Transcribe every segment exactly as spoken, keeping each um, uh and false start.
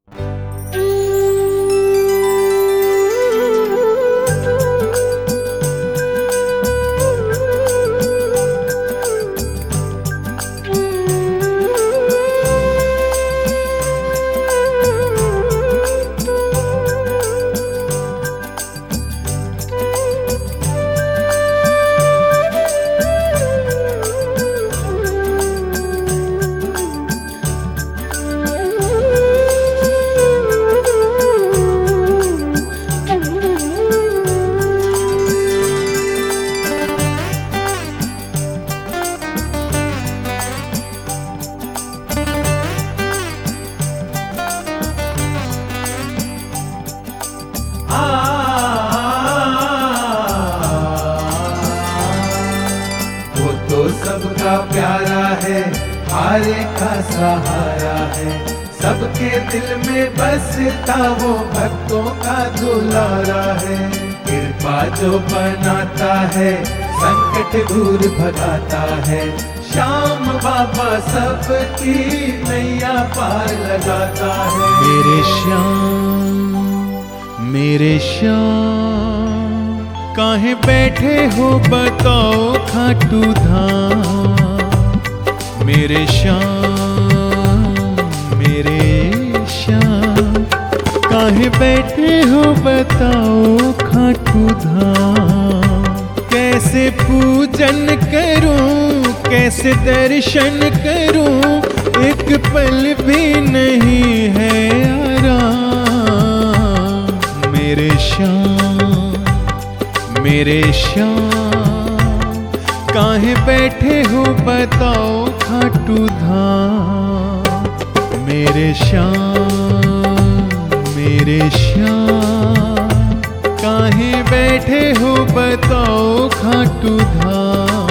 सबका प्यारा है, हारे का सहारा है, सबके दिल में बसता वो भक्तों का दुलारा है। कृपा जो बनाता है, संकट दूर भगाता है, श्याम बाबा सबकी नैया पार लगाता है। मेरे श्याम मेरे श्याम काहे बैठे हो बताओ खाटू धाम। मेरे श्याम मेरे श्याम काहे बैठे हो बताओ खाटू धाम। कैसे पूजन करूं कैसे दर्शन करूं, एक पल भी नहीं है आराम। मेरे श्याम मेरे श्याम काहे बैठे हो बताओ खाटू धाम। मेरे श्याम मेरे श्याम काहे बैठे हो बताओ खाटू धाम।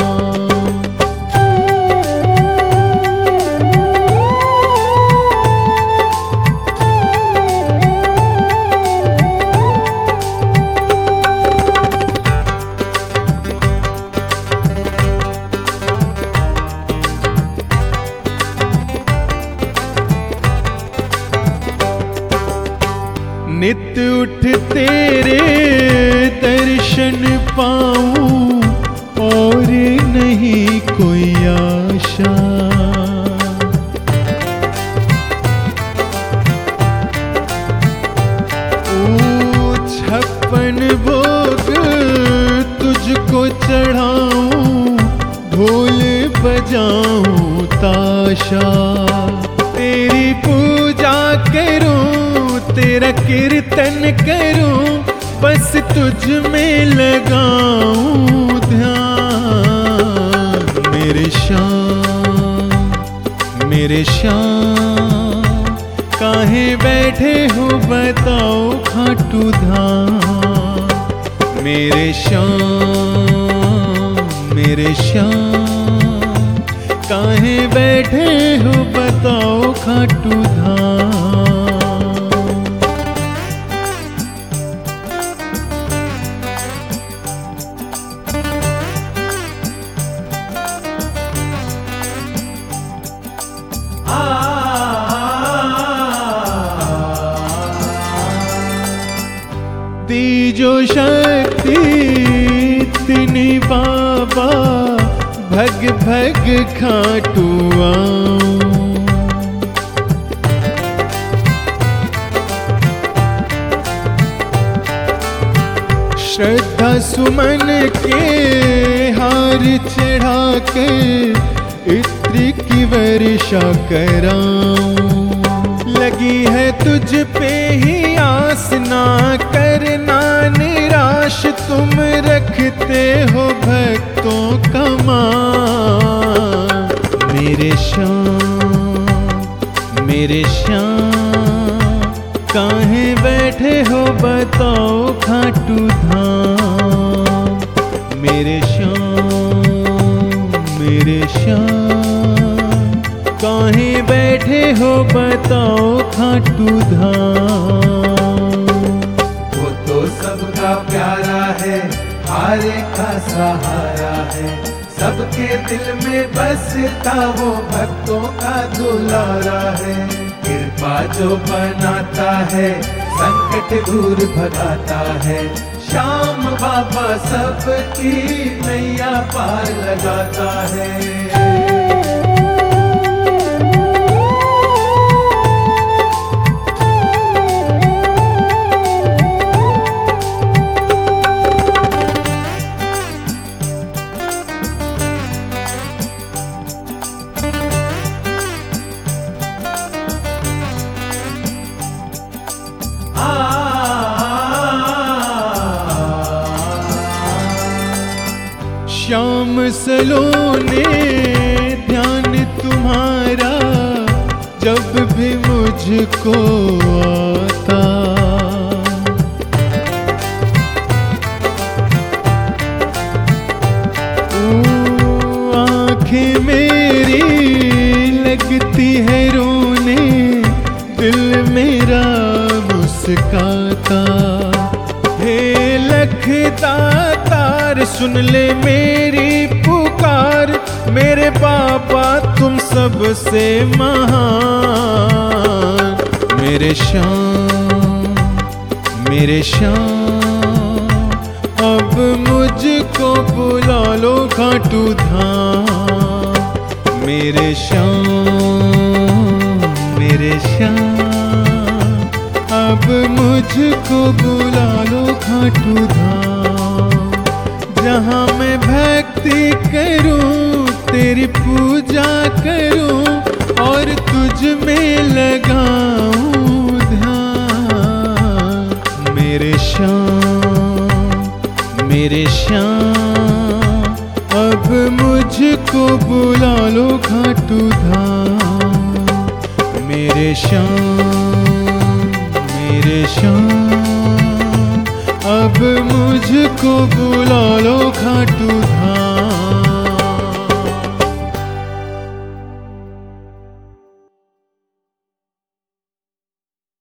नित उठ तेरे दर्शन पाऊं और नहीं कोई आशा। ओ छप्पन भोग तुझको चढ़ाऊं, ढोल बजाऊं ताशा। तेरी पूजा करूं तेरा कीर्तन करूं, बस तुझ में लगाऊं ध्यान। मेरे श्याम मेरे श्याम काहे बैठे हो बताओ खाटू धाम। मेरे श्याम मेरे श्याम काहे बैठे हो बताओ खाटू धाम। तीजो शक्ति इतनी बाबा, भग भग खाटू आऊं। श्रद्धा सुमन के हार चढ़ा कर इत्र की वर्षा कराऊं। लगी है तुझ पे ही आस, ना करना निराश, तुम रखते हो भक्तों का मान। मेरे श्याम मेरे श्याम काहे बैठे हो बताओ खाटू धाम। मेरे श्याम मेरे श्याम काहे बैठे हो बताओ खाटू धाम। वो तो सबका प्यारा है, हारे का सहारा है, सबके दिल में बसता वो भक्तों का दुलारा है। कृपा जो बनाता है संकट दूर भगाता है। श्याम बाबा सबकी नैया पार लगाता है। श्याम सलोने ध्यान तुम्हारा जब भी मुझको आता, आंखें मेरी लगती है रोने, दिल मेरा मुस्काता। हे लखदातार सुन ले मेरी पुकार, मेरे बाबा तुम सबसे महान। मेरे श्याम मेरे श्याम अब मुझको बुला लो खाटू धाम। मेरे श्याम मेरे श्याम अब मुझको बुला लो खाटू धाम। जहाँ मैं भक्ति करूं तेरी पूजा करूं और तुझ में लगाऊं ध्यान। मेरे श्याम मेरे श्याम अब मुझको बुला लो खाटू धाम। मेरे श्याम मेरे श्याम अब मुझको बुला लो खाटू